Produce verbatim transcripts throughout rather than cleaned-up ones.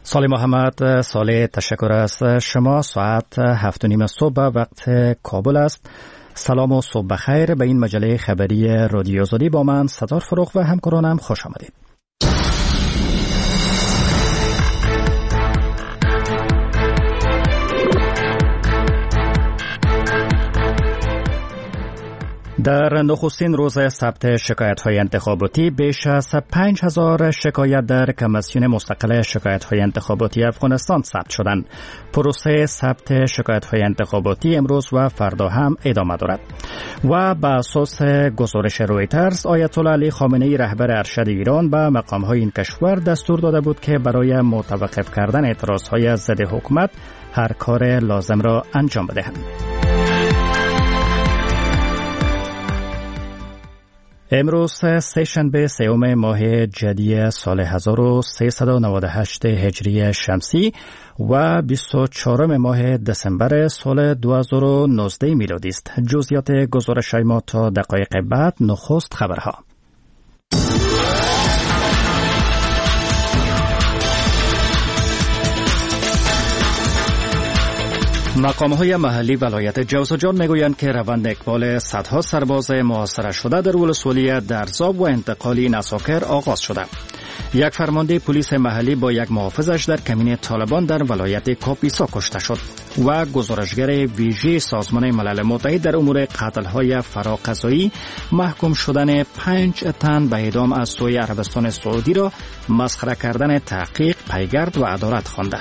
سالی محمد، سالی تشکر از شما. ساعت هفت و نیم صبح وقت کابل است. سلام و صبح بخیر به این مجله خبری رادیو آزادی. با من ستار فروغ و همکارانم خوش آمدید. در نخستین روز ثبت شکایت‌های انتخاباتی بیش از پنج هزار شکایت در کمیسیون مستقل شکایت‌های انتخاباتی افغانستان ثبت شدند. پروسه ثبت شکایت‌های انتخاباتی امروز و فردا هم ادامه دارد. و بر اساس گزارش رویترز، آیت الله علی خامنه‌ای رهبر ارشد ایران به مقام‌های این کشور دستور داده بود که برای متوقف کردن اعتراض‌های ضد حکومت هر کار لازم را انجام بدهند. امروز سه شنبه سوم ماه جدی سال هزار و سیصد و نود و هشت هجری شمسی و بیست و چهارم ماه دسامبر سال دو هزار و نوزده میلادی است. جزئیات گزارش ما تا دقایق بعد. نخست خبرها. مقام‌های محلی ولایت جوزجان میگویند که روند اقبال صدها سرباز محاصره شده در ولسوالی درزاب و انتقال این اساکر آغاز شده. یک فرمانده پلیس محلی با یک محافظش در کمین طالبان در ولایت کاپیسا کشته شد و گزارشگر ویژه سازمان ملل متحد در امور قتل‌های فراقضایی محکوم شدن پنج تن به اعدام از سوی عربستان سعودی را مسخره کردن تحقیق، پیگرد و عدالت خوانده.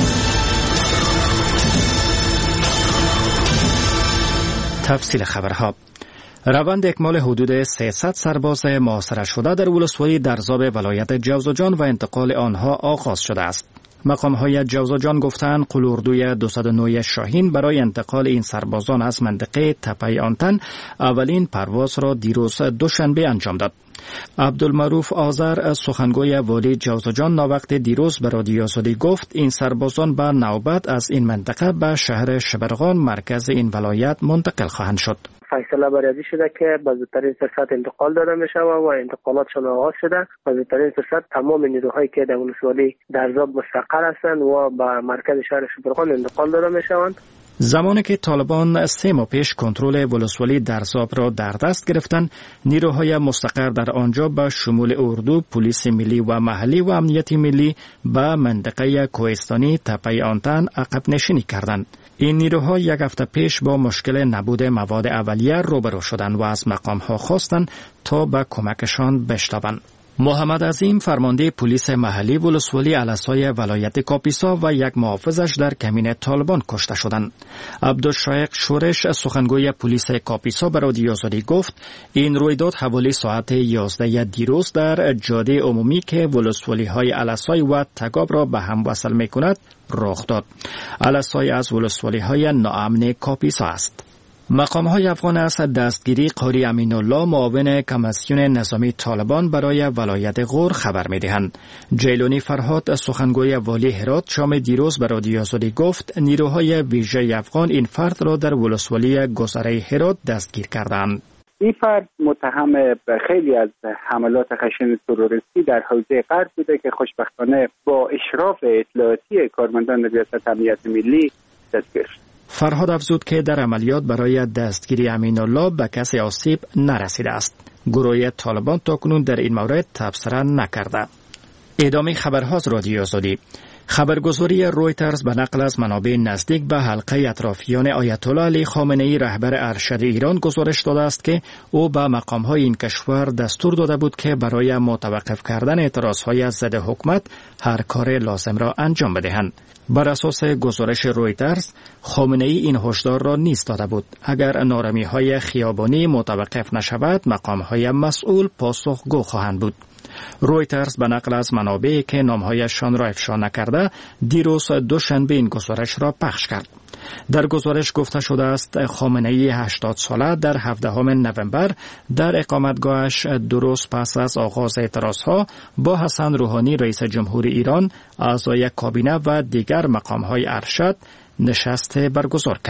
تفصیل خبرها. روند اکمال حدود سیصد سرباز محاصره شده در ولسوالی درزاب ولایت جوزجان و انتقال آنها آغاز شده است. مقام‌های جوزجان گفتند قلوردوی دویست و نه شاهین برای انتقال این سربازان از منطقه تپه آنتن اولین پرواز را دیروز دوشنبه انجام داد. عبدالمعروف آذر، سخنگوی والی جوزجان، ناوقت دیروز به رادیو آزادی گفت این سربازان به نوبت از این منطقه به شهر شبرغان مرکز این ولایت منتقل خواهند شد. فیصله بریازی شده که به زودترین فرصت انتقال داده می شود و انتقالاتشان آغاز شده. به زودترین فرصت تمام نیروهایی که در ولسوالی درزاب مستقر هستند و به مرکز شهر شبرغان انتقال داده می شوند. زمانی که طالبان سه ماه پیش کنترل ولسوالی درزاب را در دست گرفتند، نیروهای مستقر در آنجا به شمول اردو، پلیس ملی و محلی و امنیت ملی به منطقه کوهستانی تپه آنتن عقب نشینی کردند. این نیروها یک هفته پیش با مشکل نبود مواد اولیه روبرو شدند و از مقام‌ها خواستند تا به کمکشان بشتابند. محمد عظیم، فرمانده پلیس محلی ولسوالی علسای ولایت کاپیسا و یک محافظش در کمین طالبان کشته شدند. عبدالشایق شورش، سخنگوی پلیس کاپیسا، به رادیو آزادی گفت این رویداد حوالی ساعت یازده دیروز در جاده عمومی که ولسوالی های علسای و تگاب را به هم وصل می کند رخ داد. علسای از ولسوالی های ناامن کاپیسا است. مقام‌های افغان از دستگیری قاری امین الله، معاون کمیسیون نظامی طالبان برای ولایت غور خبر می‌دهند. جیلانی فرهاد، سخنگوی والی هرات، شام دیروز به رادیو آزادی گفت نیروهای ویژه افغان این فرد را در ولسوالی گذره هرات دستگیر کردند. این فرد متهم به خیلی از حملات خشن تروریستی در حوزه غرب بوده که خوشبختانه با اشراف اطلاعاتی کارمندان ریاست امنیت ملی دستگیر شد. فرهاد افزود که در عملیات برای دستگیری امین الله به کسی آسیب نرسیده است. گروه طالبان تاکنون در این مورد تبصره نکرده. ادامه خبرها از رادیو آزادی. خبرگزاری رویترز به نقل از منابع نزدیک به حلقه اطرافیان آیت الله علی خامنه‌ای رهبر ارشد ایران گزارش داده است که او به مقام‌های این کشور دستور داده بود که برای متوقف کردن اعتراض‌های ضد حکومت هر کار لازم را انجام بدهند. بر اساس گزارش رویترز، خامنه‌ای این هشدار را نیز داده بود اگر نارمی‌های خیابانی متوقف نشود مقام‌های مسئول پاسخگو خواهند بود. رویترز به نقل از منابعی که نامهایشان را افشا نکرده دیروز دوشنبه این گزارش را پخش کرد. در گزارش گفته شده است خامنه‌ای هشتاد ساله در هفدهم نوامبر در اقامتگاهش درست پس از آغاز اعتراضها با حسن روحانی رئیس جمهور ایران، اعضای کابینه و دیگر مقام‌های ارشد نشست برگزار کرد.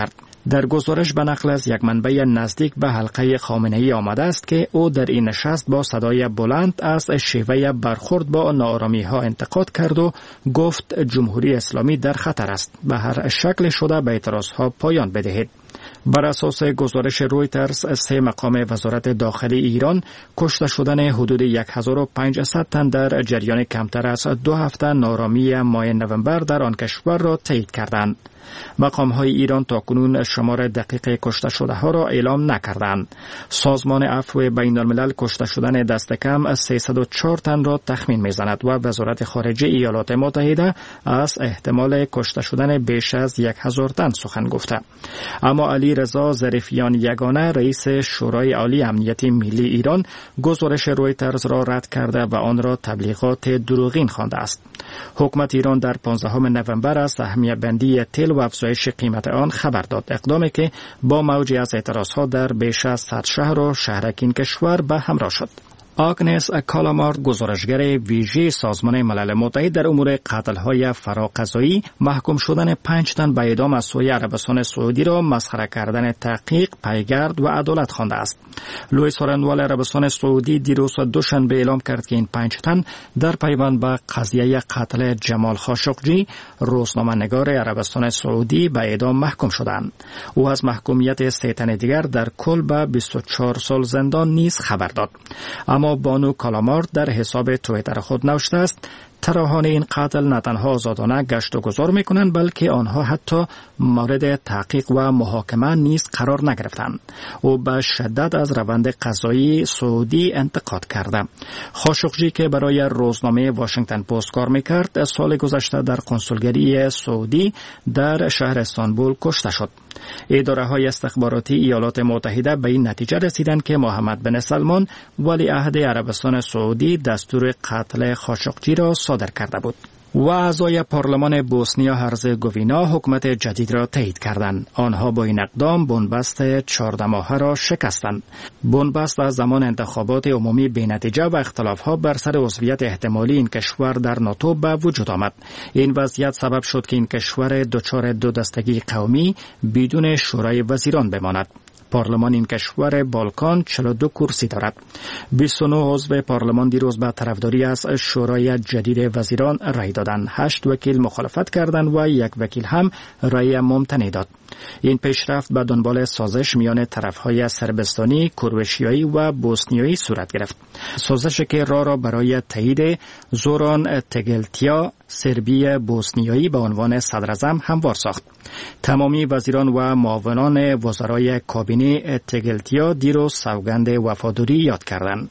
در گزارش به نقل از یک منبع نزدیک به حلقه خامنه‌ای آمده است که او در این نشست با صدای بلند از شیوه برخورد با ناآرامی‌ها انتقاد کرد و گفت جمهوری اسلامی در خطر است. به هر شکل شده به اعتراضها پایان بدهید. بر اساس گزارش رویترز، سه مقام وزارت داخلی ایران کشته شدن حدود هزار و پانصد تن در جریان کمتر از دو هفته ناآرامی ماه نوامبر در آن کشور را تایید کردند. مقام های ایران تاکنون شمار دقیق کشته شده ها را اعلام نکردند. سازمان عفو بین الملل کشته شدن دست کم سیصد و چهار تن را تخمین میزند و وزارت خارجه ایالات متحده از احتمال کشته شدن بیش از یک هزار تن سخن گفته. اما علی رضا ظریفیان یگانه رئیس شورای عالی امنیت ملی ایران گزارش رویترز را رد کرده و آن را تبلیغات دروغین خوانده است. حکومت ایران در پانزدهم نوامبر از سهمیه بندی تیل و افزایش قیمت آن خبر داد، اقدامی که با موجی از اعتراضها در بیش از صد شهر و شهرک این کشور به همراه شد. آگنس کالامارد، گزارشگر ویژه سازمان ملل متحد در امور قتل‌های فراقضایی، محکوم شدن پنج تن به اعدام از سوی عربستان سعودی را مسخره کردن تحقیق، پیگرد و عدالت خوانده است. لوئیس هورنوال عربستان سعودی دیروز دوشنبه اعلام کرد که این پنج تن در پیوند به قضیه قتل جمال خاشقجی، روزنامه‌نگار عربستان سعودی، به اعدام محکوم شدند. او از محکومیت سه تن دیگر در کل به بیست و چهار سال زندان نیز خبر داد. اما بانو کالامارد در حساب توییتر خود نوشته است طراحان این قتل نه تنها آزادانه گشت و گذار میکنند، بلکه آنها حتی مورد تحقیق و محاکمه نیز قرار نگرفتند. او به شدت از روند قضایی سعودی انتقاد کرده. خاشقجی که برای روزنامه واشنگتن پست کار میکرد، سال گذشته در کنسولگری سعودی در شهر استانبول کشته شد. اداره های استخباراتی ایالات متحده به این نتیجه رسیدند که محمد بن سلمان ولیعهد عربستان سعودی دستور قتل خاشقجی را صادر کرده بود. و اعضای پارلمان بوسنیا هرزگوینا حکومت جدید را تایید کردند. آنها با این اقدام بنبست چهارده ماهه را شکستند. بنبست از زمان انتخابات عمومی بی‌نتیجه و اختلافات بر سر عضویت احتمالی این کشور در ناتو به وجود آمد. این وضعیت سبب شد که این کشور دچار دو دستگی قومی بدون شورای وزیران بماند. پارلمان این کشور بالکان چهل و دو کرسی دارد. بیست و نه عضو پارلمان دیروز به طرفداری از شورای جدید وزیران رای دادند. هشت وکیل مخالفت کردند و یک وکیل هم رای ممتنع داد. این پیشرفت به دنبال سازش میان طرفهای سربستانی، کروشیایی و بوسنیایی صورت گرفت. سازشی که راه را برای تایید زوران تگلتیا سربی بوسنیایی به عنوان صدراعظم هموار ساخت. تمامی وزیران و معاونان وزرای کابینه تگلتیا دیروز سوگند وفاداری یاد کردند.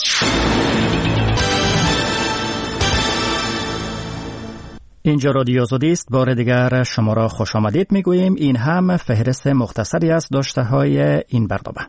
اینجا رادیو آزادی است. بار دیگر شما را خوش آمدید میگوییم. این هم فهرست مختصری از داشته های این برنامه.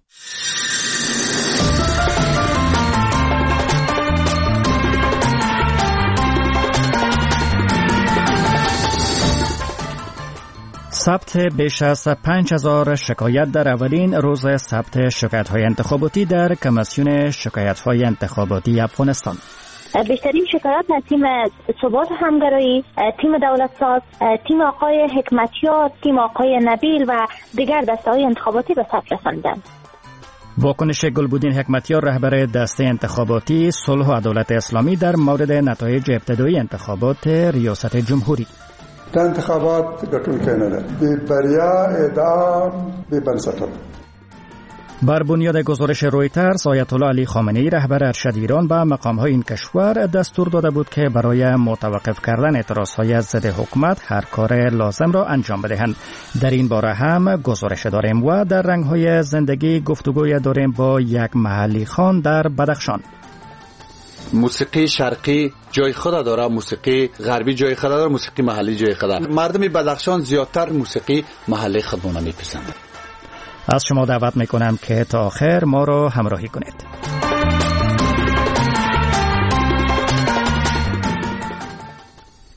ثبت بیش از پنج هزار شکایت در اولین روز ثبت شکایت‌های انتخاباتی در کمیسیون شکایت‌های انتخاباتی افغانستان. بیشترین شکایات از تیم ثبات همگرایی، تیم دولت ساز، تیم آقای حکمتیار، تیم آقای نبیل و دیگر دسته‌های انتخاباتی به ثبت رساندند. واکنش گلبودین حکمتیار، رهبر دسته انتخاباتی صلح و عدالت اسلامی در مورد نتایج ابتدایی انتخابات ریاست جمهوری. د انتخابات ګټونکی نه ده، د بریا ادعا به بنسټه. بر بنیاد گزارش رویترز، آیت الله علی خامنه‌ای رهبر ارشد ایران به مقام‌های این کشور دستور داده بود که برای متوقف کردن اعتراض‌های ضد حکومت هر کار لازم را انجام بدهند. در این باره هم گزارش داریم و در رنگ‌های زندگی گفتگوی داریم با یک محلی خان در بدخشان. موسیقی شرقی جای خود داره، موسیقی غربی جای خود داره، موسیقی محلی جای خود داره. مردم بدخشان زیادتر موسیقی محلی خودمون میپسندند. از شما دعوت میکنم که تا آخر ما را همراهی کنید.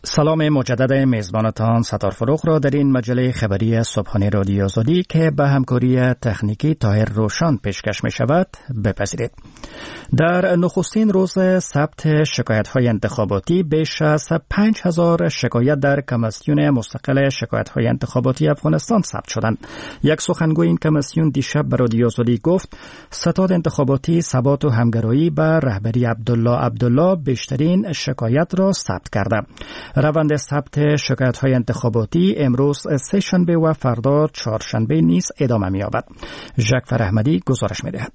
سلام مجدد میزبانتان ستار فروغ را در این مجله خبری صبحانه رادیو آزادی که به همکاری تکنیکی طاهر روشن پیشکش می شود بپذیرید. در نخستین روز ثبت شکایت‌های انتخاباتی بیش از پنج هزار شکایت در کمیسیون مستقل شکایت‌های انتخاباتی افغانستان ثبت شدند. یک سخنگوی این کمیسیون دیشب به رادیو آزادی گفت ستاد انتخاباتی ثبات و همگرایی به رهبری عبدالله عبدالله بیشترین شکایت را ثبت کرده. روند ثبت شکایت‌های انتخاباتی امروز سه شنبه و فردا چهارشنبه نیز ادامه می‌یابد. ژاکفر احمدی گزارش می‌دهد.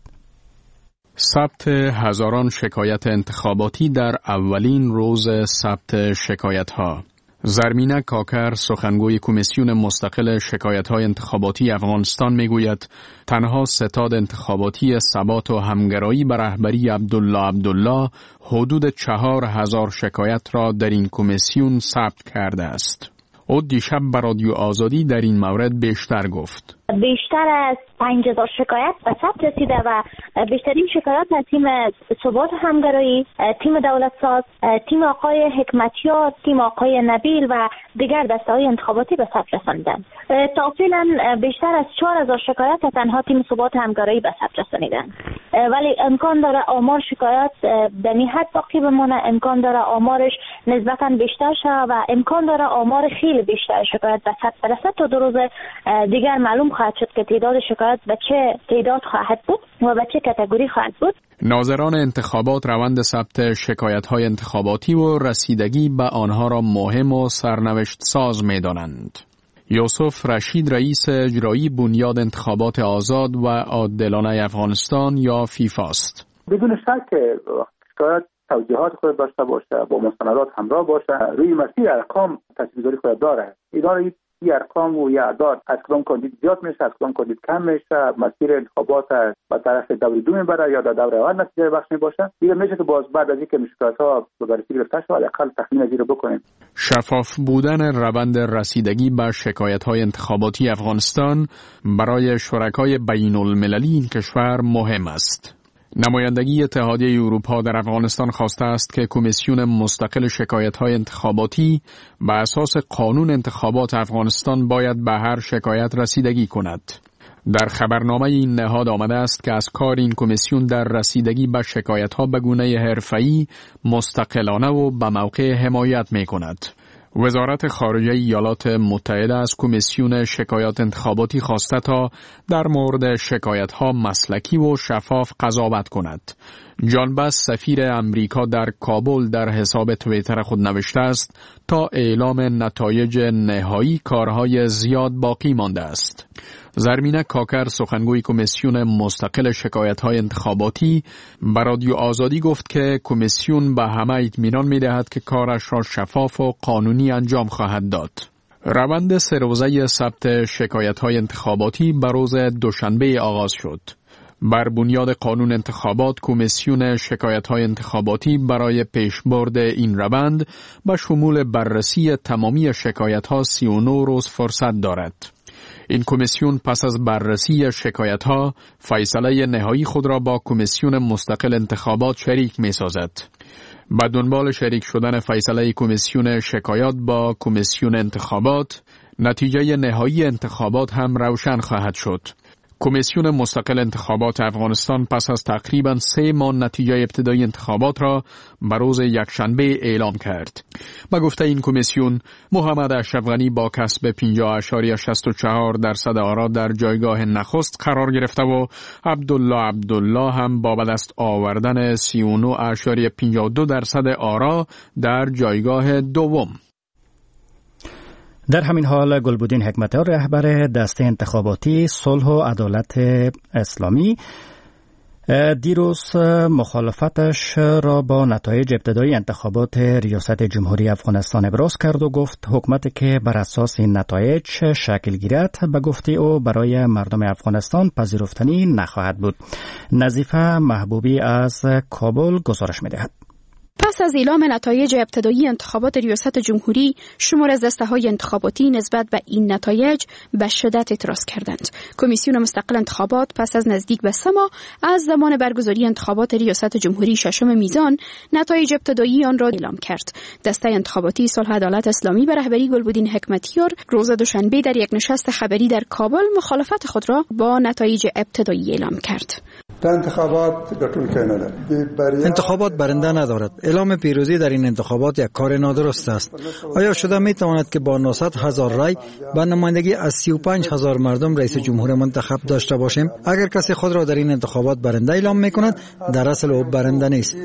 ثبت هزاران شکایت انتخاباتی در اولین روز ثبت شکایت‌ها. زرمینه کاکر سخنگوی کمیسیون مستقل شکایت‌های انتخاباتی افغانستان میگوید تنها ستاد انتخاباتی ثبات و همگرایی به رهبری عبدالله عبدالله حدود چهار هزار شکایت را در این کمیسیون ثبت کرده است. او دیشب به رادیو آزادی در این مورد بیشتر گفت. بیشتر از پنج هزار شکایت به ثبت رسیده و بیشترین شکایت از تیم ثبات همگرایی، تیم دولت ساز، تیم آقای حکمتیار، تیم آقای نبیل و دیگر دسته‌های انتخاباتی به ثبت رساندند. تا فعلا بیشتر از چهار هزار شکایت تنها تیم ثبات همگرایی به ثبت رسانیدند. ولی امکان داره آمار شکایت به نهایت باقی بمونه، امکان داره آمارش نسبتاً بیشتر شود و امکان داره آمار خیلی بیشتر شکایت به ثبت برسد. تا دو روز دیگر معلوم خواهد شد که تعداد شکایت به چه تعداد خواهد بود و به چه کاتگوری خواهد بود. ناظران انتخابات روند ثبت شکایت‌های انتخاباتی و رسیدگی به آنها را مهم و سرنوشت ساز می‌دانند. یوسف رشید رئیس اجرایی بنیاد انتخابات آزاد و عادلانه افغانستان یا فیفا است. بدون شک شکایت توجیهات خود داشته باشه، با مستندات همراه باشه، روی مسیر ارقام تصمیم‌گیری خود داره. اداره این ارقام و یا اعداد از کدام کاندید زیاد میشه، از کدام کاندید کم میشه، مسیر انتخابات به طرف دور دو میبره یا در دور اول نتیجه بخش میباشه. دیگه میشه که باز بعد از اینکه مشکلات‌ها به بررسی گرفته شود حداقل تخمین زیر بکنیم. شفاف بودن روند رسیدگی به شکایت‌های انتخاباتی افغانستان برای شرکای بین‌المللی این کشور مهم است. نمایندگی اتحادیه اروپا در افغانستان خواسته است که کمیسیون مستقل شکایت‌های انتخاباتی به اساس قانون انتخابات افغانستان باید به هر شکایت رسیدگی کند. در خبرنامه این نهاد آمده است که از کار این کمیسیون در رسیدگی به شکایت‌ها به گونه حرفه‌ای، مستقلانه و به موقع حمایت می‌کند. وزارت خارجه ایالات متحده از کمیسیون شکایات انتخاباتی خواسته تا در مورد شکایت‌ها مسلکی و شفاف قضاوت کند. جان بس سفیر امریکا در کابل در حساب توییتر خود نوشته است تا اعلام نتایج نهایی کارهای زیاد باقی مانده است. زرمینه کاکر سخنگوی کمیسیون مستقل شکایت‌های انتخاباتی به رادیو آزادی گفت که کمیسیون به همه اطمینان می‌دهد که کارش را شفاف و قانونی انجام خواهد داد. روند سه روزه ثبت شکایت‌های انتخاباتی به روز دوشنبه آغاز شد. بر بنیاد قانون انتخابات کمیسیون شکایت‌های انتخاباتی برای پیشبرد این روند به شمول بررسی تمامی شکایت‌ها سی و نه روز فرصت دارد. این کمیسیون پس از بررسی شکایت‌ها فیصله نهایی خود را با کمیسیون مستقل انتخابات شریک می‌سازد. با دنبال شریک شدن فیصله کمیسیون شکایات با کمیسیون انتخابات، نتیجه نهایی انتخابات هم روشن خواهد شد. کمیسیون مستقل انتخابات افغانستان پس از تقریباً سه ماه نتیجه ابتدایی انتخابات را به روز یکشنبه اعلام کرد. با گفته این کمیسیون، محمد اشرف غنی با کسب پنجاه ممیز شصت و چهار درصد آرا در جایگاه نخست قرار گرفته و عبدالله عبدالله هم با به دست آوردن سی و نه ممیز پنجاه و دو درصد آرا در جایگاه دوم. در همین حال گلبودین حکمتیار رهبر دسته انتخاباتی صلح و عدالت اسلامی دیروز مخالفتش را با نتایج ابتدایی انتخابات ریاست جمهوری افغانستان ابراز کرد و گفت حکومتی که بر اساس این نتایج شکل گیرد به گفته او برای مردم افغانستان پذیرفتنی نخواهد بود. نظیفه محبوبی از کابل گزارش می‌دهد. پس از اعلام نتایج ابتدایی انتخابات ریاست جمهوری، شمار از دسته‌های انتخاباتی نسبت به این نتایج به شدت اعتراض کردند. کمیسیون مستقل انتخابات پس از نزدیک به سه ماه از زمان برگزاری انتخابات ریاست جمهوری ششم میزان، نتایج ابتدایی آن را اعلام کرد. دسته انتخاباتی صلح عدالت اسلامی به رهبری گلبدین حکمتیار روز دوشنبه در یک نشست خبری در کابل مخالفت خود را با نتایج ابتدایی اعلام کرد. انتخابات برنده ندارد. اعلام پیروزی در این انتخابات یک کار نادرست است. آیا شده می تواند که با نهصد هزار رای با نمایندگی از سی و پنج هزار مردم رئیس جمهور منتخب داشته باشیم؟ اگر کسی خود را در این انتخابات برنده اعلام می کند، در اصل او برنده نیست.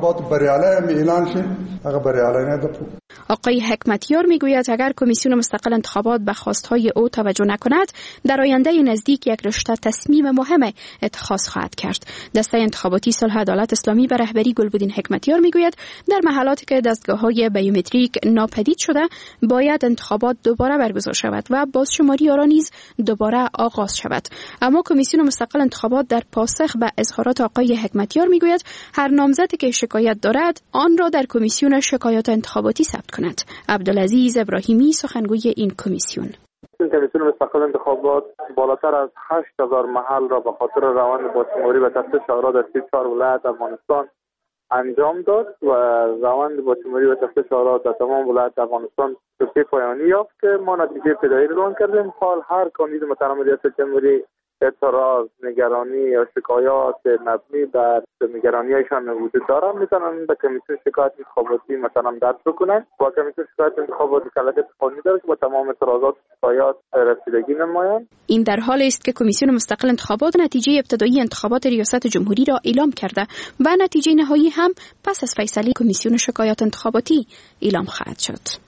آقای حکمتیار می گوید اگر کمیسیون مستقل انتخابات به خواستهای او توجه نکند، در آینده نزدیک یک رشته تصمیم مهم اتخاذ خواهد کرد. دسته انتخاباتی صلح عدالت اسلامی به رهبری گلبدین حکمتیار میگوید در محلاتی که دستگاه‌های بیومتریک ناپدید شده، باید انتخابات دوباره برگزار شود و بازشماری آرا نیز دوباره آغاز شود. اما کمیسیون مستقل انتخابات در پاسخ به اظهارات آقای حکمتیار میگوید هر نامزدی که شکایت دارد آن را در کمیسیون شکایات انتخاباتی ثبت کند. عبدالعزیز ابراهیمی سخنگوی این کمیسیون: کمیسیون مستقل انتخابات بالاتر از هشت هزار محل را به خاطر روند بازشماری و تفتیش آرا در سی و چهار ولایت افغانستان انجام داد و روند بازشماری و تفتیش آرا در تمام ولایت افغانستان به پایانی یافت که ما نتیجه ابتدایی را اعلام کردیم. حال هر کاندید محترم ریاست جمهوری اعتراض، نگرانی یا شکایات مبنی بر نگرانیشان وجود دارن میتونن به کمیسیون شکایت انتخاباتی مثلا درج بکنن. با کمیسیون شکایت انتخاباتی کلید قانونی داره که با تمام اعتراضات شکایات رسیدگی نمایند. این در حال است که کمیسیون مستقل انتخابات نتیجه ابتدایی انتخابات ریاست جمهوری را اعلام کرده و نتیجه نهایی هم پس از فیصله کمیسیون شکایات انتخاباتی اعلام خواهد شد.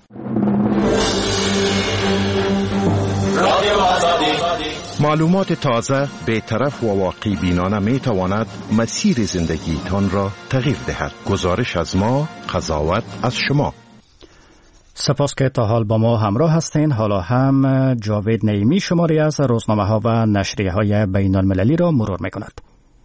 معلومات تازه، بی‌طرف و واقعی بینانه می تواند مسیر زندگی تان را تغییر دهد. گزارش از ما، قضاوت از شما. سپاس که تا حال با ما همراه هستین. حالا هم جاوید نعیمی شماری از روزنامه ها و نشریه های بین المللی را مرور می کند.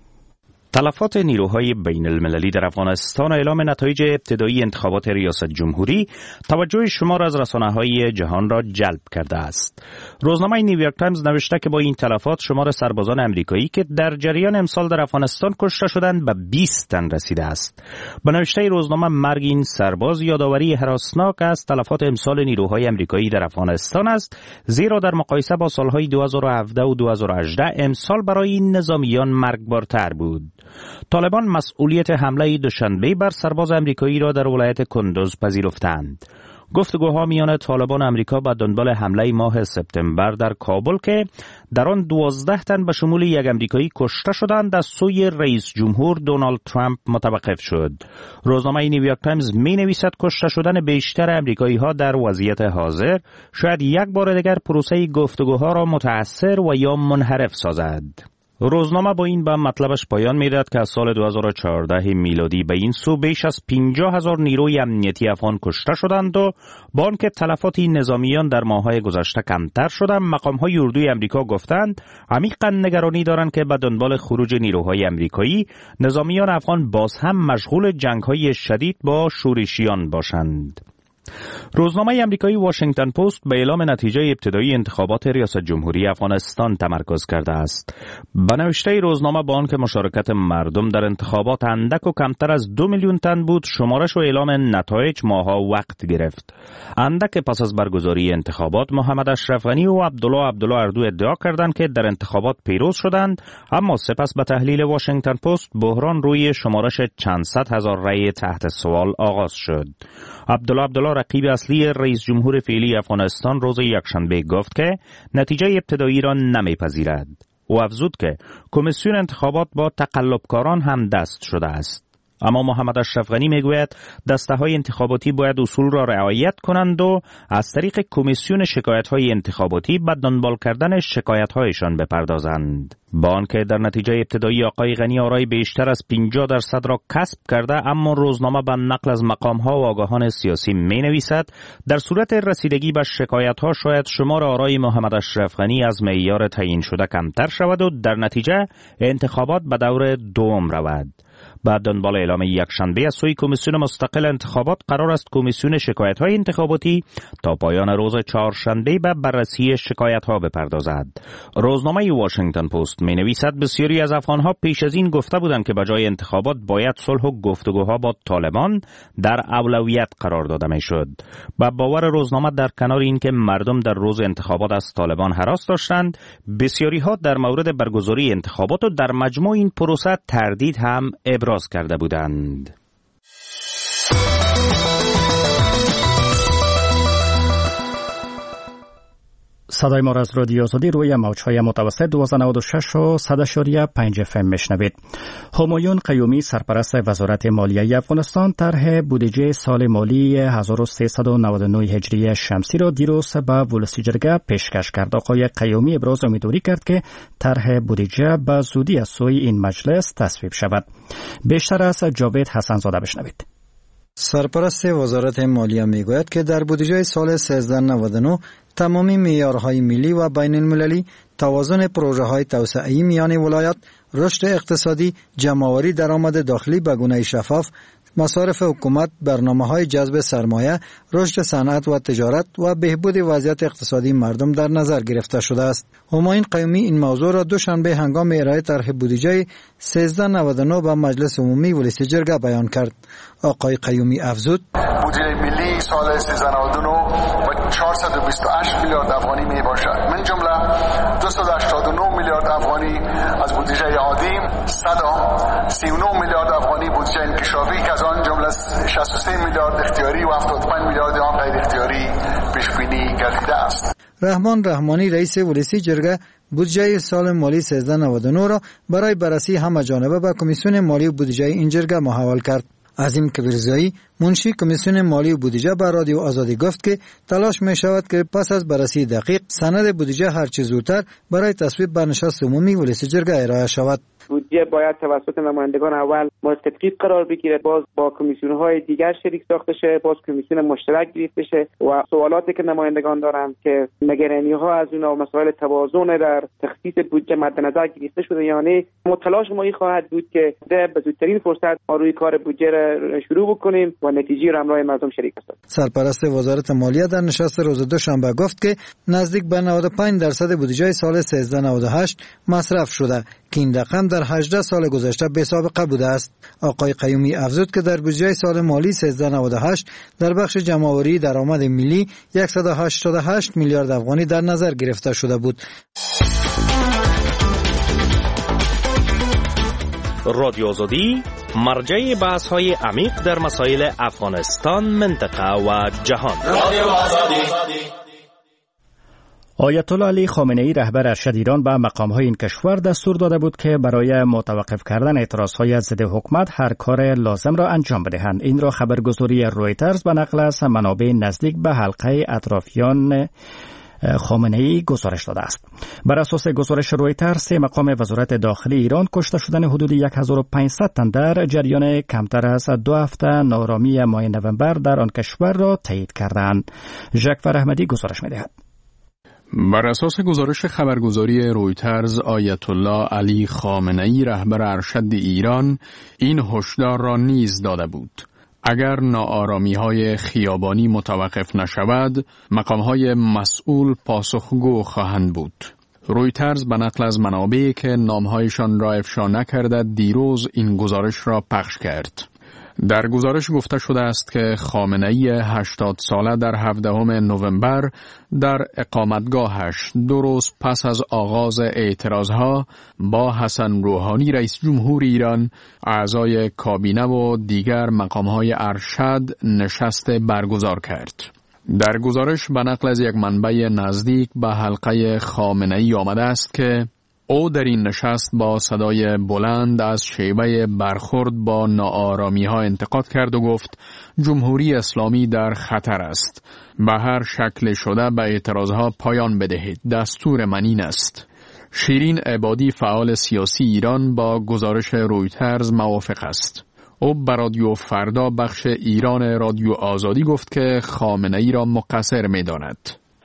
تلفات نیروهای بین المللی در افغانستان و اعلام نتایج ابتدایی انتخابات ریاست جمهوری توجه شمار از رسانه‌های جهان را جلب کرده است. روزنامه نیویورک تایمز نوشته که با این تلفات شمار سربازان امریکایی که در جریان امسال در افغانستان کشته شدند به بیست تن رسیده است. با نوشته روزنامه مرگ این سرباز یادآوری هراسناک از تلفات امسال نیروهای امریکایی در افغانستان است، زیرا در مقایسه با سالهای دو هزار و هفده و دو هزار و هجده امسال برای این نظامیان مرگبارتر بود. طالبان مسئولیت حمله دوشنبه بر سرباز امریکایی را در ولایت کندوز پذیرفتند. گفتگوها میان طالبان امریکا به دنبال حمله ماه سپتامبر در کابل که در آن دوازده تن به شمول یک امریکایی کشته شدند از سوی رئیس جمهور دونالد ترامپ متوقف شد. روزنامه نیویورک تایمز می نویسد کشته شدن بیشتر امریکایی ها در وضعیت حاضر شاید یک بار دیگر پروسه گفتگوها را متعثر و یا منحرف سازد. روزنامه با این به مطلبش پایان می‌دهد که از سال دو هزار و چهارده میلادی به این سو بیش از پنجاه هزار نیروی امنیتی افغان کشته شدند و با آنکه تلفات نظامیان در ماه‌های گذشته کمتر شدند، مقام‌های اردوی امریکا گفتند عمیقاً نگرانی دارند که به دنبال خروج نیروهای امریکایی نظامیان افغان باز هم مشغول جنگ‌های شدید با شورشیان باشند. روزنامه امریکایی واشنگتن پست به اعلام نتیجه ابتدایی انتخابات ریاست جمهوری افغانستان تمرکز کرده است. به نوشته روزنامه با آنکه مشارکت مردم در انتخابات اندک و کمتر از دو میلیون تن بود، شمارش و اعلام نتایج ماها وقت گرفت. اندک پس از برگزاری انتخابات محمد اشرف غنی و عبدالله عبدالله اردو ادعا کردند که در انتخابات پیروز شدند، اما سپس به تحلیل واشنگتن پست بحران روی شمارش چند صد هزار رأی تحت سوال آغاز شد. عبدالله عبدالله رقیب اصلی رئیس جمهور فعلی افغانستان روز یکشنبه گفت که نتیجه ابتدایی را نمیپذیرد. او افزود که کمیسیون انتخابات با تقلبکاران هم دست شده است. اما محمد اشرف غنی میگوید دسته‌های انتخاباتی باید اصول را رعایت کنند و از طریق کمیسیون شکایت‌های انتخاباتی به دنبال کردن شکایت‌هایشان بپردازند. با آنکه در نتیجه ابتدایی آقای غنی آرای بیشتر از پنجاه درصد را کسب کرده، اما روزنامه به نقل از مقام‌ها و آگاهان سیاسی می‌نویسد در صورت رسیدگی به شکایت‌ها شاید شمار آرای محمد اشرف غنی از معیار تعیین شده کمتر شود و در نتیجه انتخابات به دور دوم رود. بعد دنبال اعلام یک شنبه از سوی کمیسیون مستقل انتخابات قرار است کمیسیون شکایت‌های انتخاباتی تا پایان روز چهارشنبه به بررسی شکایت‌ها بپردازد. روزنامه واشنگتن پست می‌نویسد بسیاری از افغان‌ها پیش از این گفته بودند که بجای انتخابات باید صلح و گفتگوها با طالبان در اولویت قرار داده می‌شد. با باور روزنامه در کنار اینکه مردم در روز انتخابات از طالبان هراس داشتند، بسیاری‌ها در مورد برگزاری انتخابات و در مجموع این پروسه تردید هم ابراز کرده بودند. صدای ما را از رادیو آزادی روی موج‌های متوسط دویست و نود و شش و صد و پنج اف ام میشنوید. همایون قیومی سرپرست وزارت مالیه افغانستان طرح بودجه سال مالی هزار و سیصد و نود و نه هجری شمسی را دیروز به ولسی جرگه پیشکش کرد. آقای قیومی ابراز امیدواری کرد که طرح بودجه به زودی از سوی این مجلس تصویب شود. بیشتر از جاوید حسن زاده بشنوید. سرپرست وزارت مالیه میگوید که در بودجه سال سیزده نود و نه تمامی معیارهای ملی و بین المللی، توازن پروژه های توسعه‌ای میان ولایات، رشد اقتصادی، جمع‌آوری درآمد داخلی به گونه شفاف، مصارف حکومت، برنامه‌های جذب سرمایه، رشد صنعت و تجارت و بهبود وضعیت اقتصادی مردم در نظر گرفته شده است. همایون قیومی این موضوع را دوشنبه هنگام ارائه طرح بودجه سیزده نود و نه به مجلس عمومی ولسی جرگه بیان کرد. آقای قیومی افزود: بودجه ملی سال سیزده نود و نه با چهارصد و بیست و هشت میلیارد افغانی می باشد. من جمله دویست و هشتاد و نه میلیارد افغانی از بودجه عادی، صد و سی و نه میلیارد افغانی بودجه انکشافی که از آن جمله شصت و سه میلیارد اختیاری و هفتاد و پنج میلیارد آن غیر اختیاری پیش بینی گردیده است. رحمان رحمانی رئیس ولسی جرگه بودجه سال مالی سیزده نود و نه را برای بررسی همه جانبه به کمیسیون مالی و بودجه این جرگه محول کرد. عظیم کبیرزایی منشی کمیسیون مالی و بودجه به رادیو آزادی گفت که تلاش می شود که پس از بررسی دقیق سند بودجه هر چه زودتر برای تصویب به نشست عمومی ولسی جرگه ارائه شود. بودجه باید توسط نمایندگان اول مورد تدقیق قرار بگیرد، باز با کمیسیون های دیگر شریک ساخته شه، باز کمیسیون مشترک گرفته شه و سوالاتی که نمایندگان دارند که نگرانی ها از اونها و مسائل توازن در تخصیص بودجه مد نظر گرفته شده یا نه، متلاش ما این خواهد بود که به زودترین فرصت ما روی کار بودجه را شروع بکنیم و نتیجه را همراه مردم شریک سازیم. سرپرست وزارت مالیه در نشست روز دوشنبه گفت که نزدیک به نود و پنج درصد بودجه سال سیزده نود و هشت مصرف شده که این رقم در هجده سال گذشته بی سابقه بوده است. آقای قیومی افزود که در بودجه سال مالی سیزده نود و هشت در بخش جمع‌آوری درآمد ملی صد و هشتاد و هشت میلیارد افغانی در نظر گرفته شده بود. رادیو آزادی مرجع بحث‌های عمیق در مسائل افغانستان، منطقه و جهان. رادیو آزادی. آیت الله علی خامنه ای رهبر ارشد ایران به مقام‌های این کشور دستور داده بود که برای متوقف کردن اعتراض‌های ضد حکومت هر کار لازم را انجام بدهند. این را خبرگزاری رویترز به نقل از منابع نزدیک به حلقه اطرافیان خامنه ای گزارش داده است. بر اساس گزارش رویترز، سه مقام وزارت داخلی ایران کشته شدن حدود هزار و پانصد تن در جریان کمتر از دو هفته نارامی ماه نوامبر در آن کشور را تایید کردند. ژاکفر احمدی گزارش می‌دهد. بر اساس گزارش خبرگزاری رویترز، آیت الله علی خامنه ای رهبر ارشد ایران این هشدار را نیز داده بود: اگر ناآرامی‌های خیابانی متوقف نشود، مقام‌های مسئول پاسخگو خواهند بود. رویترز به نقل از منابعی که نام‌هایشان را افشا نکرده دیروز این گزارش را پخش کرد. در گزارش گفته شده است که خامنه ای هشتاد ساله در هفدهم نوامبر در اقامتگاهش دو روز پس از آغاز اعتراضها با حسن روحانی رئیس جمهور ایران، اعضای کابینه و دیگر مقامهای ارشد نشست برگزار کرد. در گزارش به نقل از یک منبع نزدیک به حلقه خامنه ای آمده است که او در این نشست با صدای بلند از شیوه برخورد با ناآرامی ها انتقاد کرد و گفت جمهوری اسلامی در خطر است. به هر شکل شده به اعتراضها پایان بدهید. دستور من این است. شیرین عبادی فعال سیاسی ایران با گزارش رویترز موافق است. او به رادیو فردا بخش ایران رادیو آزادی گفت که خامنه ای را مقصر می داند.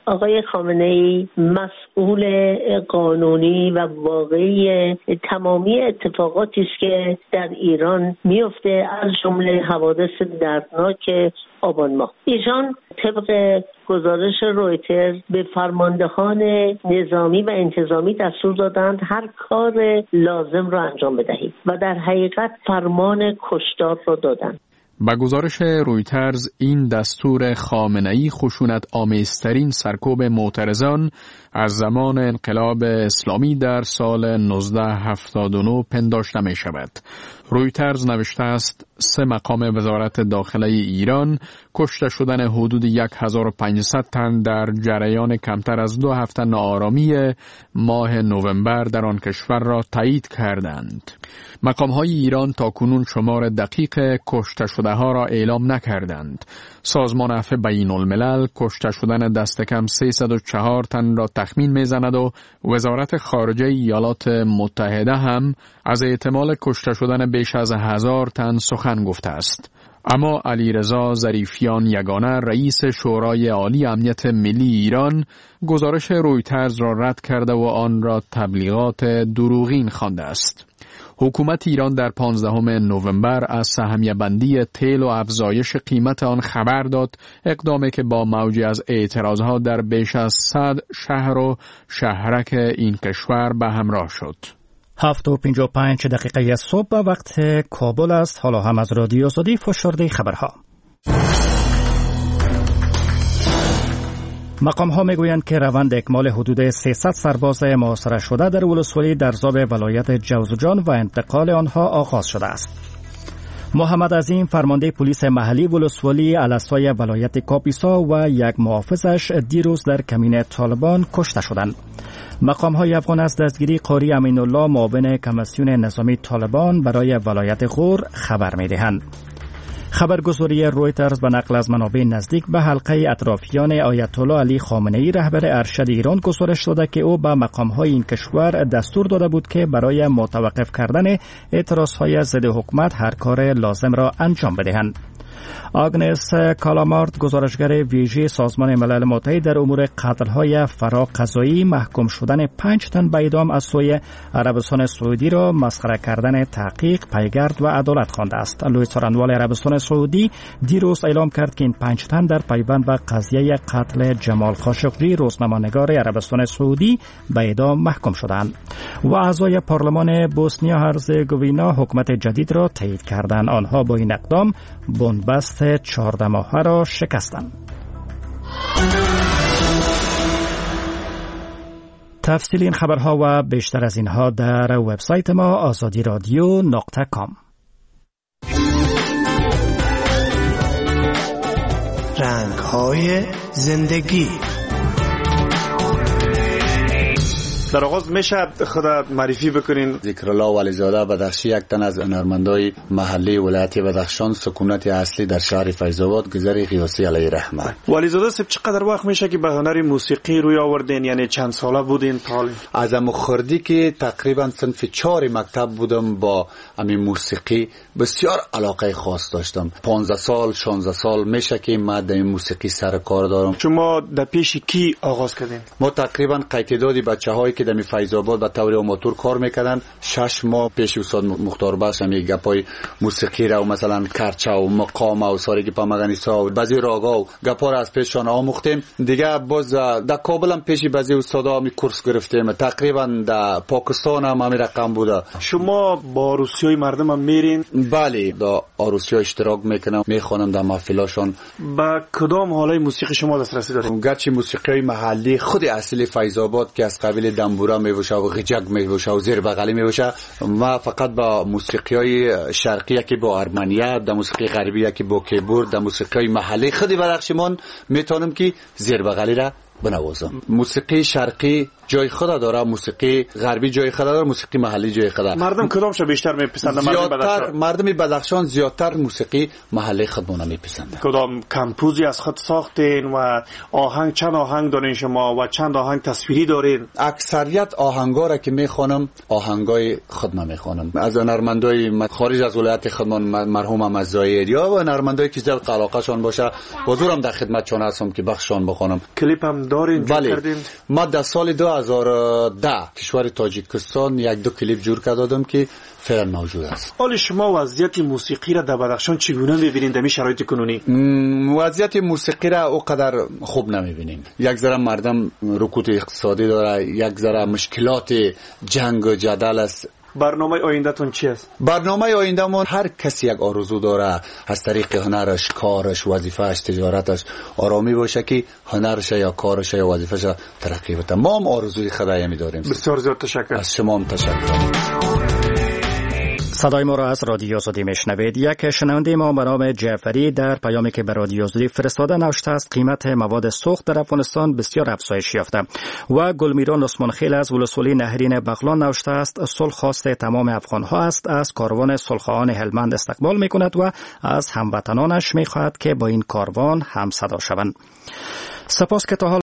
آقای خامنه‌ای مسئول قانونی و واقعی تمامی اتفاقاتی است که در ایران میفته، از جمله حوادث دردناک آبان ماه. ایشان طبق گزارش رویترز به فرماندهان نظامی و انتظامی دستور دادند هر کار لازم را انجام بدهید و در حقیقت فرمان کشتار را دادند. با گزارش رویترز این دستور خامنه‌ای خشونت آمیزترین سرکوب معترضان از زمان انقلاب اسلامی در سال نوزده هفتاد و نه پنداشته می شود. رویترز نوشته است سه مقام وزارت داخله ایران کشته شدن حدود هزار و پانصد تن در جریان کمتر از دو هفته ناآرامی ماه نوامبر در آن کشور را تایید کردند. مقام های ایران تا کنون شمار دقیق کشته شده ها را اعلام نکردند. سازمان عفو بین الملل کشته شدن دست کم سیصد و چهار تن را تخمین میزند و وزارت خارجه ایالات متحده هم از احتمال کشته شدن بیش از هزار تن سخن گفته است. اما علیرضا ظریفیان یگانه رئیس شورای عالی امنیت ملی ایران گزارش رویترز را رد کرده و آن را تبلیغات دروغین خوانده است. حکومت ایران در پانزدهم نوامبر از سهمیه بندی تیل و افزایش قیمت آن خبر داد، اقدامی که با موجی از اعتراضها در بیش از صد شهر و شهرک این کشور به همراه شد. هفت و پنجاه و پنج دقیقه صبح وقت کابل است. حالا هم از رادیو آزادی فشرده خبرها. مقام ها میگویند که روند اکمال حدود سیصد سرباز محاصره شده در ولسوالی درزاب ولایت جوزجان و انتقال آنها آغاز شده است. محمد عظیم فرمانده پلیس محلی ولسوالی الاسای ولایت کاپیسا و یک محافظش دیروز در کمین طالبان کشته شدند. مقام های افغان از دستگیری قاری امین الله معاون کمیسیون نظامی طالبان برای ولایت غور خبر می‌دهند. خبرگزاری رویترز به نقل از منابع نزدیک به حلقه اطرافیان آیت الله علی خامنه‌ای رهبر ارشد ایران گزارش داده که او به مقام‌های این کشور دستور داده بود که برای متوقف کردن اعتراض‌های ضد حکومت هر کار لازم را انجام بدهند. آگنس کالامارت گزارشگر ویژه سازمان ملل متحد در امور قتل‌های فراقضایی محکوم شدن پنج تن به اعدام از سوی عربستان سعودی را مسخره کردن تحقیق، پیگرد و عدالت خوانده است. لوی څارنوال عربستان سعودی دیروز اعلام کرد که این پنج تن در پیوند به قضیه قتل جمال خاشقجی روزنامه‌نگار عربستان سعودی به اعدام محکوم شدند و اعضای پارلمان بوسنیا هرزگوینا حکومت جدید را تایید کردند. آنها با این اقدام بنبست چهارده ماهه را شکستند. تفصیل این خبرها و بیشتر از اینها در وبسایت ما آزادی رادیو نقطه کام. رنگ‌های زندگی. در آغاز میشه خدا معرفی بکنین. ذکرالله ولیزاده بدخشی یک تن از هنرمندای محلی ولایت بدخشان، سکونت اصلی در شهر فیض‌آباد، گذر قیاسی علیه رحمه. ولیزاده صاحب چقدر وقت میشه که به هنر موسیقی روی آوردین؟ یعنی چند ساله بودین تعلیم؟ از مخردی که تقریبا صنف چهار مکتب بودم با همین موسیقی بسیار علاقه خاص داشتم. پانزده سال شانزده سال میشه که من در موسیقی سر کار دارم. شما در پیش کی آغاز کردین؟ ما تقریبا قیتدادی بچه‌هایی که در فیض‌آباد به طور آماتور کار میکردن شش ماه پیش استاد مختار بخش هم یک گپای موسیقی را و مثلا کرچه و مقام و سارگی پامغنیسا و بعضی راگا و گپا را از پیششان آموختیم. دیگه باز در کابل هم پیش بعضی استادا می کورس گرفتیم. تقریبا در پاکستان هم همین رقم بوده. شما با عروسیای مردم هم میرین؟ بله، در عروسی‌ها اشتراک میکنم، میخوانم در محفلاشون. با کدام حالای موسیقی شما دسترسی دارید؟ گرچه موسیقی محلی خود اصلی فیض‌آباد که از قبیل دنبورا میوشه و غجگ میوشه و زیر بغلی میوشه، ما فقط با موسیقیای شرقی که با ارمنیه، در موسیقی غربی که با کیبورد، در موسیقی محلی خودی بدخشیمان میتونم که زیر بغلی را بنوازم. موسیقی شرقی جای خود داره، موسیقی غربی جای خود داره، موسیقی محلی جای خود داره. مردم کدامش بیشتر میپسندن؟ زیادتر مردم بدخشان زیادتر موسیقی محلی خودمون میپسندن. کدام کمپوزی از خود ساختین و آهنگ چند آهنگ دارین شما و چند آهنگ تصویری دارین؟ اکثریت آهنگا را که میخوانم آهنگای خودم میخوانم، از هنرمندای خارج از ولایت خودمان، مرحوم مزاید یا و هنرمندایی که ذوق علاقه‌شان باشه حضورم در خدمتشان هستم که بخششان بخوانم. کلیپ هم دارین جور کردین؟ ما در سال دو هزار و ده کشور تاجیکستان یک دو کلیپ جور کردم که فعلا موجود است. حالا شما وضعیت موسیقی را در بدخشان چگونه می‌بینید در این شرایط کنونی؟ وضعیت موسیقی را اونقدر خوب نمی‌بینیم. یک ذره مردم رکود اقتصادی داره، یک ذره مشکلات جنگ و جدل است. برنامه آینده‌تون چی است؟ برنامه آینده‌مون هر کسی یک آرزو داره از طریق هنرش، کارش، وظیفه‌اش، تجارتش آرامی باشه که هنرش یا کارش یا وظیفه‌ش ترقی بده. ما هم آرزوی خدایی می‌داریم. بسیار زیاد تشکر. از شما هم تشکر. صدای ما را از رادیو آزادی میشنوید. یک شنونده ما به نام جعفری در پیامی که به رادیو آزادی فرستاده نوشته است قیمت مواد سوخت در افغانستان بسیار افزایش یافته. و گلمیران عثمانخیل از ولسوالی نهرین بغلان نوشته است صلح خواست تمام افغان ها است، از کاروان صلحخواهان هلمند استقبال میکند و از هموطنانش میخواهد که با این کاروان هم صدا شوند. سپاس که تا حال